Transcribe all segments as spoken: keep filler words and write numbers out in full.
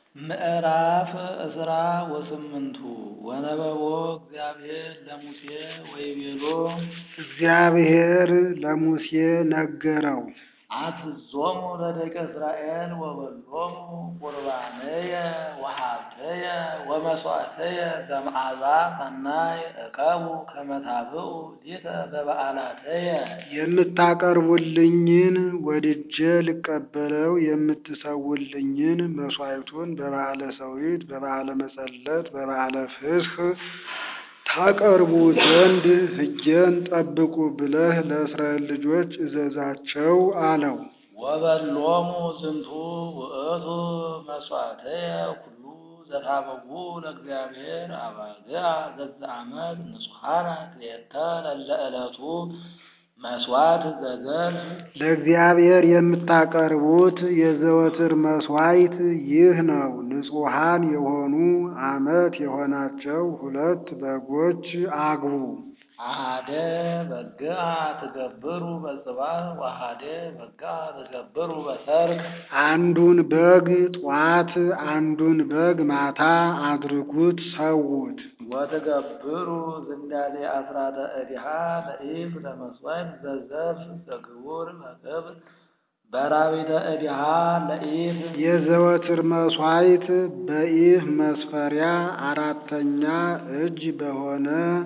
ምዕራፍ እስራ ወስምንቱ ወነበቦ እግዚአብሔር ለሙሴ ወይቤሎ እግዚአብሔር ለሙሴ ነገረው። አትዞሙ ለደቂቀ እስራኤል ወበሎሙ ቁርባነየ ወሀብተየ ወመስዋዕተየ ዘመዓዛ ሰናይ እቀቡ ከመ ታብኡ ሊተ በበዓላተየ። የምታቀርቡልኝን ወድጄ ልቀበለው የምትሰውልኝን መሥዋዕቱን በበዓለ ሰዊት፣ በበዓለ መጸለት፣ በበዓለ ፍስሕ ታቀርቡ ዘንድ ሕጌን ጠብቁ ብለህ ለእስራኤል ልጆች እዘዛቸው አለው። ወበሎሙ ዝንቱ ውእቱ መስዋዕተየ ኩሉ ዘታበዉ ለእግዚአብሔር አባግዓ ዘዘአመት ንጹሐነ ክልኤተ ለእለ ዕለቱ መስዋዕት ዘዘልፍ። ለእግዚአብሔር የምታቀርቡት የዘወትር መሥዋዕት ይህ ነው። ንጹሐን የሆኑ ዓመት የሆናቸው ሁለት በጎች አግቡ። አሐደ በግዓ ትገብሩ በጽባሕ ወአሐደ በግዓ ትገብሩ በሰርክ። አንዱን በግ ጧት አንዱን በግ ማታ አድርጉት፣ ሰዉት። ወትገብሩ ዝንዳሌ አስራተ እዲሃ ለኢፍ ለመስዋዕት ዘዘልፍ ዘግቡር በክብር በራቢተ እዲሃ ለኢፍ። የዘወትር መሥዋዕት በኢፍ መስፈሪያ አራተኛ እጅ በሆነ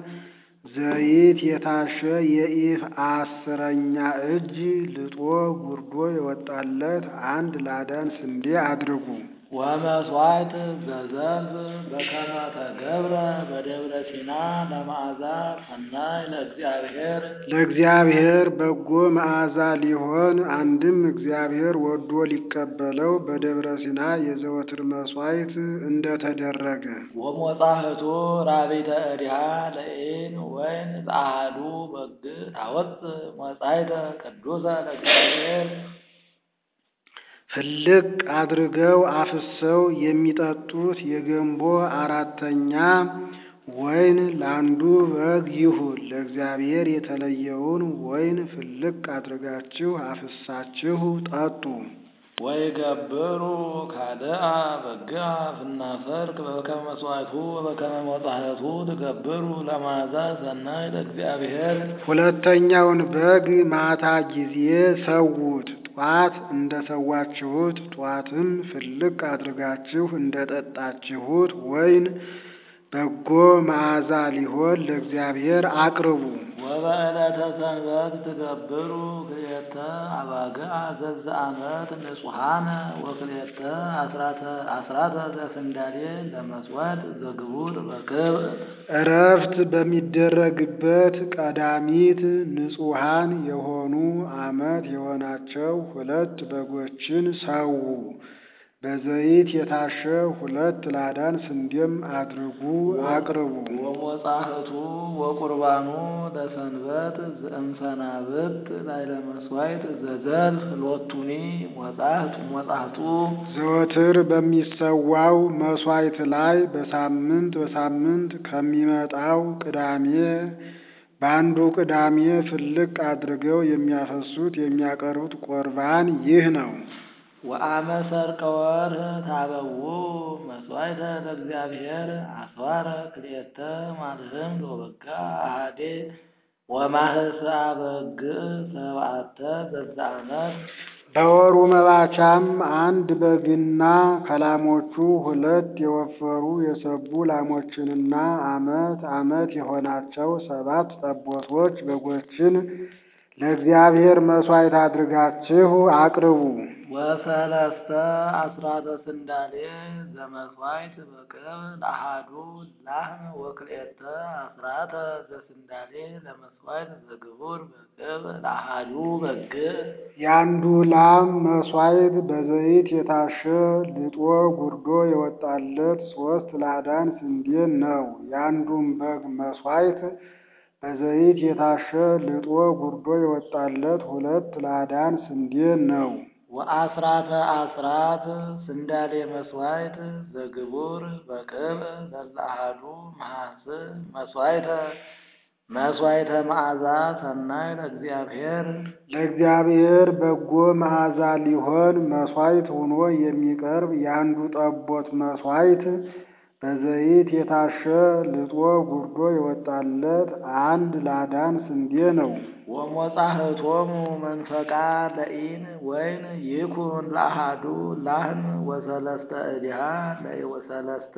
ዘይት የታሸ የኢፍ አስረኛ እጅ ልጦ ጉርዶ የወጣለት አንድ ላዳን ስንዴ አድርጉ። ወመስዋዕት ዘዘልፍ በከመ ተገብረ በደብረ ሲና ለመዓዛ ሰናይ ለእግዚአብሔር። ለእግዚአብሔር በጎ መዓዛ ሊሆን አንድም እግዚአብሔር ወዶ ሊቀበለው በደብረ ሲና የዘወትር መሥዋዕት እንደተደረገ። ወሞጻሕቱ ራቢተ እዲሃ ለኢን ወይን ዘአሐዱ በግ ታወፅእ ሞጻይተ ቅዱሰ ለእግዚአብሔር። ፍልቅ አድርገው አፍሰው የሚጠጡት የገንቦ አራተኛ ወይን ለአንዱ በግ ይሁን። ለእግዚአብሔር የተለየውን ወይን ፍልቅ አድርጋችሁ አፍሳችሁ ጠጡ። ወይገብሩ ካልአ በግዓ ፍናሰርክ በከመ መስዋዕቱ በከመ ሞጻሕቱ ትገብሩ ለመዓዛ ሰናይ ለእግዚአብሔር። ሁለተኛውን በግ ማታ ጊዜ ሰዉት። ጧት እንደ ሰዋችሁት ጧትም ፍልቅ አድርጋችሁ እንደ ጠጣችሁት ወይን በጎ መዓዛ ሊሆን ለእግዚአብሔር አቅርቡ። ወበዕለተ ሰንበት ትገብሩ ክልኤተ አባግዓ ዘዘአመት ንጹሐነ ወክልኤተ አስራተ ዘስንዳሌ ለመስዋዕት ዘግቡር በክብር። ዕረፍት በሚደረግበት ቀዳሚት ንጹሐን የሆኑ ዓመት የሆናቸው ሁለት በጎችን ሰዉ። በዘይት የታሸ ሁለት ላዳን ስንዴም አድርጉ አቅርቡ። ወሞጻሕቱ ወቁርባኑ ለሰንበት ዘእምሰናብት ላዕለ መስዋዕት ዘዘልፍ ሎቱኒ ሞጻሕቱ ሞጻሕቱ። ዘወትር በሚሰዋው መሥዋዕት ላይ በሳምንት በሳምንት ከሚመጣው ቅዳሜ በአንዱ ቅዳሜ ፍልቅ አድርገው የሚያፈሱት የሚያቀርቡት ቁርባን ይህ ነው። ወአመ ሠርቀ ወርኅ ታበዉ መስዋዕተ ለእግዚአብሔር አስዋረ ክልኤተ ማልህምት ወበግዓ አሐደ ወማህስአ በግዕ ሰብዓተ ዘዘአመት። በወሩ መባቻም አንድ በግና ከላሞቹ ሁለት የወፈሩ የሰቡ ላሞችንና ዓመት ዓመት የሆናቸው ሰባት ጠቦቶች በጎችን ለእግዚአብሔር መሥዋዕት አድርጋችሁ አቅርቡ። ወሰለስተ አስራተ ስንዳሌ ዘመስዋዕት በቅብ ለአሐዱ ላህም ወክልኤተ አስራተ ዘስንዳሌ ለመስዋዕት ዘግቡር በቅብ ለአሐዱ በግዕ። የአንዱ ላም መሥዋዕት በዘይት የታሸ ልጦ ጉርዶ የወጣለት ሦስት ላዳን ስንዴ ነው። የአንዱም በግ መሥዋዕት በዘይት የታሸ ልጦ ጉርዶ የወጣለት ሁለት ላዳን ስንዴ ነው። ወአስራተ አስራት ስንዳሌ መስዋዕት ዘግቡር በቅብ ለአሐዱ መሐስእ መስዋዕተ መስዋዕተ መዓዛ ሰናይ ለእግዚአብሔር ለእግዚአብሔር በጎ መዓዛ ሊሆን መሥዋዕት ሆኖ የሚቀርብ የአንዱ ጠቦት መሥዋዕት በዘይት የታሸ ልጦ ጉርዶ የወጣለት አንድ ላዳን ስንዴ ነው። ወሞጻሕቶሙ መንፈቃ ለኢን ወይን ይኩን ለአሐዱ ላህም ወሰለስተ እዲሃ ወሰለስተ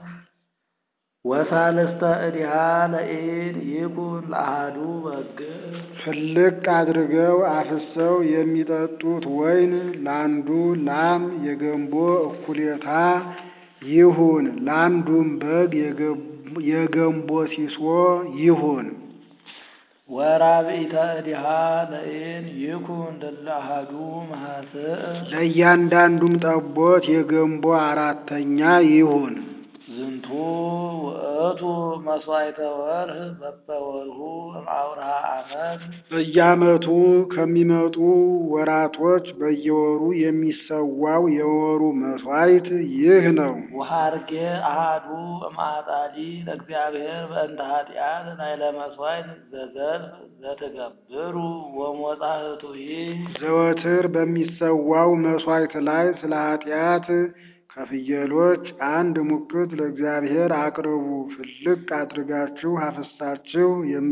ወሳልስተ እዲሃ ለኢን ይኩን ለአሐዱ በግ ፍልቅ አድርገው አፍሰው የሚጠጡት ወይን ለአንዱ ላም የገንቦ እኩሌታ ይሁን፣ ለአንዱም በግ የገንቦ ሲሶ ይሁን። ወራብኢተ እዲሃ ለኢን ይኩን ለአሐዱ መሐስእ ለእያንዳንዱም ጠቦት የገንቦ አራተኛ ይሁን። ዝንቱ ውእቱ መስዋዕተ ወርህ በበወርሁ እምአውርሃ ዓመት በየዓመቱ ከሚመጡ ወራቶች በየወሩ የሚሰዋው የወሩ መሥዋዕት ይህ ነው። ወሐርጌ አሐዱ እምአጣሊ ለእግዚአብሔር በእንተ ኃጢአት ላዕለ መሥዋዕት ዘዘልፍ ዘትገብሩ ወሞጻሕቱሂ ዘወትር በሚሰዋው መሥዋዕት ላይ ስለ ኃጢአት ከፍየሎች አንድ ሙክት ለእግዚአብሔር አቅርቡ። ፍልቅ አድርጋችሁ አፍሳችሁ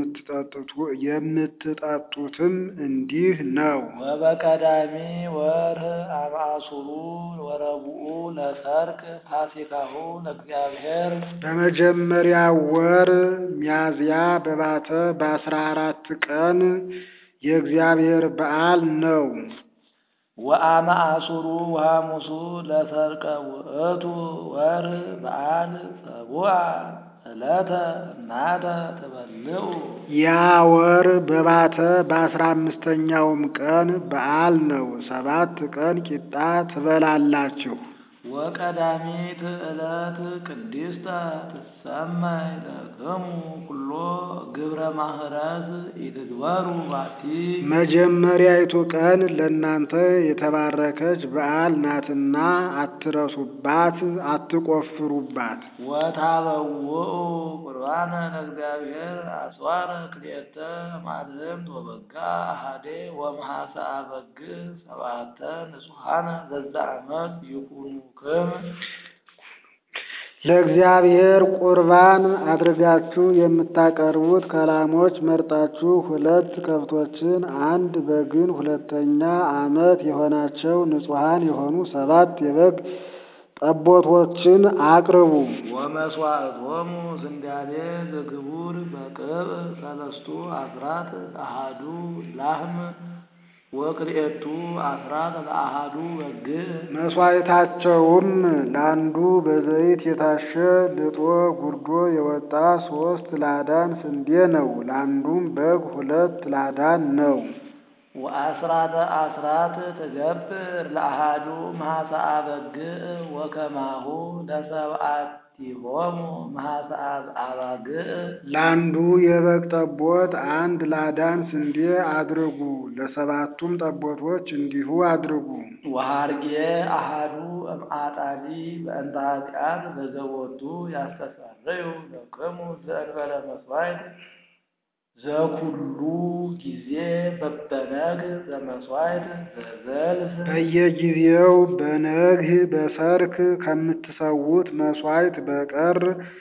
የምትጠጡትም እንዲህ ነው። ወበቀዳሚ ወርህ አብአሱሩ ወረቡኡ ለሰርክ ፋሲካሁ ለእግዚአብሔር በመጀመሪያ ወር ሚያዝያ በባተ በአስራ አራት ቀን የእግዚአብሔር በዓል ነው። ወአመ አሱሩ ወሐሙሱ ለሰርቀ ውእቱ ወርህ በዓል ሰቡአ ዕለተ እናተ ትበልዑ ያ ወር በባተ በአስራ አምስተኛውም ቀን በዓል ነው። ሰባት ቀን ቂጣ ትበላላችሁ። ወቀዳሚት ዕለት ቅድስተ ትሰመይ ለክሙ ኩሎ ግብረ ማህረት ኢትግበሩ ባቲ መጀመሪያይቱ ቀን ለእናንተ የተባረከች በዓል ናትና አትረሱባት፣ አትቆፍሩባት። ወታበውኡ ቁርባነ ለእግዚአብሔር አጽዋረ ክልኤተ ማልህምት ወበጋ አሐዴ ወመሐሰአ በግ ሰብዓተ ንጹሐነ ዘዛ ዓመት ይኩኑ ለእግዚአብሔር ቁርባን አድርጋችሁ የምታቀርቡት ከላሞች መርጣችሁ ሁለት ከብቶችን አንድ በግን ሁለተኛ ዓመት የሆናቸው ንጹሐን የሆኑ ሰባት የበግ ጠቦቶችን አቅርቡ። ወመስዋዕቶሙ ስንዳሌ ዘግቡር በቅብ ሰለስቱ አስራት አሐዱ ላህም ወክልኤቱ አስራት ለአሐዱ በግ መሥዋዕታቸውም ለአንዱ በዘይት የታሸ ልጦ ጉርዶ የወጣ ሦስት ላዳን ስንዴ ነው። ለአንዱም በግ ሁለት ላዳን ነው። ወአስራተ አስራት ትገብር ለአሐዱ መሐሰአ በግ ወከማሁ ለሰብዓቲሆሙ መሐሰአ አባግ ለአንዱ የበግ ጠቦት አንድ ላዳን ስንዴ አድርጉ፣ ለሰባቱም ጠቦቶች እንዲሁ አድርጉ። ወሐርጌ አሐዱ እምአጣሊ በእንተ ኃጢአት በዘቦቱ ያስተሰርዩ ለክሙ ዘእንበለ መሥዋዕት ዘኩሉ ጊዜ በበነግ ዘመሥዋዕት ዘዘልፍ በየጊዜው በነግህ በሰርክ ከምትሰዉት መሥዋዕት በቀር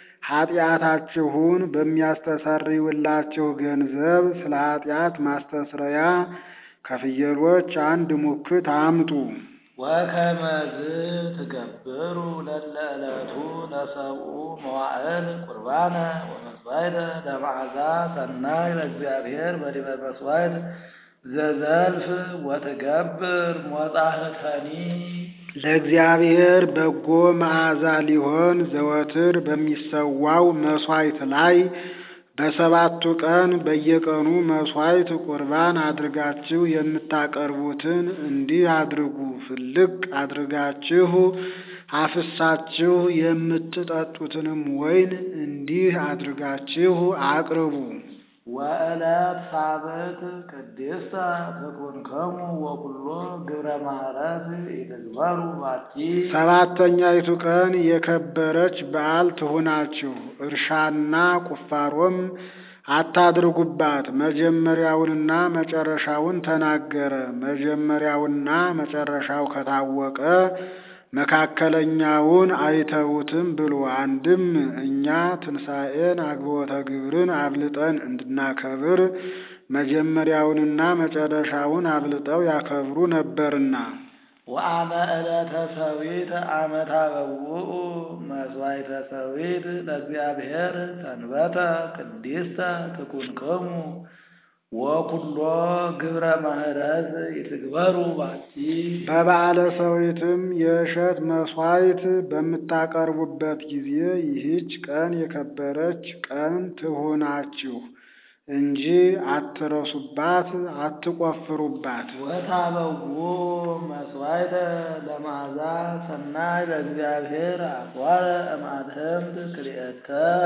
ኃጢአታችሁን በሚያስተሰርይላችሁ ገንዘብ ስለ ኃጢአት ማስተስረያ ከፍየሎች አንድ ሙክት አምጡ። ወከመዝ ትገብሩ ለለ ዕለቱ ለሰብኡ መዋዕል ቁርባነ ወመሥዋዕተ ለመዓዛ ሰናይ ለእግዚአብሔር በዲበ መሥዋዕት ዘዘልፍ ወትገብር ሞጻሕተኒ ለእግዚአብሔር በጎ መዓዛ ሊሆን ዘወትር በሚሰዋው መሥዋዕት ላይ በሰባቱ ቀን በየቀኑ መሥዋዕት ቁርባን አድርጋችሁ የምታቀርቡትን እንዲህ አድርጉ። ፍልቅ አድርጋችሁ አፍሳችሁ የምትጠጡትንም ወይን እንዲህ አድርጋችሁ አቅርቡ። ወዕለት ሳብዕት ቅድስተ ትኩንክሙ ወኩሎ ግብረ ማህረት ኢትግበሩ ባቲ ሰባተኛይቱ ቀን የከበረች በዓል ትሁናችሁ። እርሻና ቁፋሮም አታድርጉባት። መጀመሪያውንና መጨረሻውን ተናገረ። መጀመሪያውና መጨረሻው ከታወቀ መካከለኛውን አይተውትም ብሎ አንድም እኛ ትንሣኤን አግቦተ ግብርን አብልጠን እንድናከብር መጀመሪያውንና መጨረሻውን አብልጠው ያከብሩ ነበርና። ወአመ ዕለተ ሰዊት አመ ታበውኡ መሥዋዕተ ሰዊት ለእግዚአብሔር ሰንበተ ቅድስተ ትኩንክሙ ወኩሎ ግብረ ማህረዝ ይትግበሩ ባቲ። በበዓለ ሰዊትም የእሸት መሥዋዕት በምታቀርቡበት ጊዜ ይህች ቀን የከበረች ቀን ትሁናችሁ እንጂ አትረሱባት፣ አትቆፍሩባት። ወታበውኡ መሥዋዕተ ለመዓዛ ሰናይ ለእግዚአብሔር አፍዋረ እምአድህምት ክልኤተ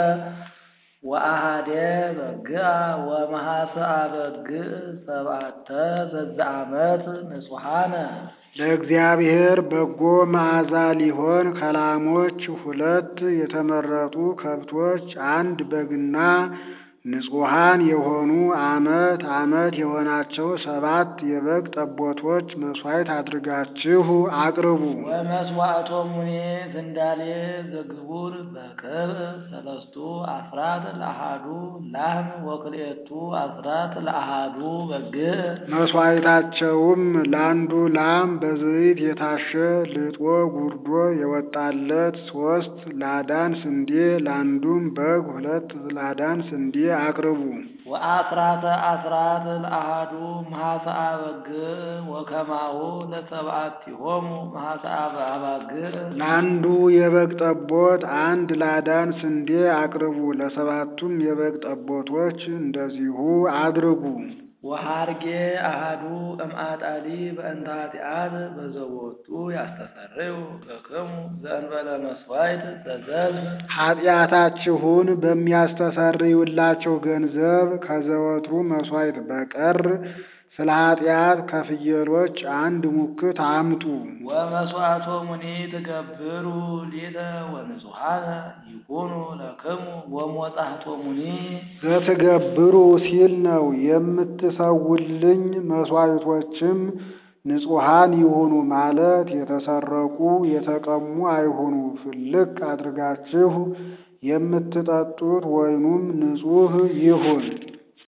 ወአሃደ በግዓ ወመሐስአ በግዕ ሰብዓተ በዘዓመት ንጹሐነ። ለእግዚአብሔር በጎ መዓዛ ሊሆን ከላሞች ሁለት የተመረጡ ከብቶች አንድ በግና ንጹሐን የሆኑ ዓመት ዓመት የሆናቸው ሰባት የበግ ጠቦቶች መሥዋዕት አድርጋችሁ አቅርቡ። ወመስዋዕቶሙኒ ዝንዳሌ ዘግቡር በክብዕ ሰለስቱ አስራት ለአሃዱ ላህም ወክልኤቱ አስራት ለአሃዱ በግዕ። መሥዋዕታቸውም ለአንዱ ላም በዘይት የታሸ ልጦ ጉርዶ የወጣለት ሦስት ላዳን ስንዴ፣ ለአንዱም በግ ሁለት ላዳን ስንዴ አቅርቡ። ወአስራተ አስራት ለአሃዱ መሐስአ በግዕ ወከማሁ ለሰብዓቲሆሙ መሐስአ በአባግዕ። ለአንዱ የበግ ጠቦት አንድ ላዳን ስንዴ አቅርቡ። ለሰባቱም የበግ ጠቦቶች እንደዚሁ አድርጉ። ወሐርጌ አሃዱ እምአጣሊ በእንተ ኃጢአት በዘቦቱ ያስተሰርዩ ለክሙ ዘእንበለ መሥዋዕት ዘዘልፍ። ኃጢአታችሁን በሚያስተሰርዩላቸው ገንዘብ ከዘወትሩ መሥዋዕት በቀር ስለ ኃጢአት ከፍየሎች አንድ ሙክት አምጡ። ወመስዋዕቶሙኒ ትገብሩ ሊተ ወንጹሐነ ይኩኑ ለክሙ ወሞጻሕቶሙኒ። ዘትገብሩ ሲል ነው። የምትሰውልኝ መሥዋዕቶችም ንጹሐን ይሁኑ ማለት የተሰረቁ የተቀሙ አይሁኑ። ፍልቅ አድርጋችሁ የምትጠጡት ወይኑም ንጹሕ ይሁን።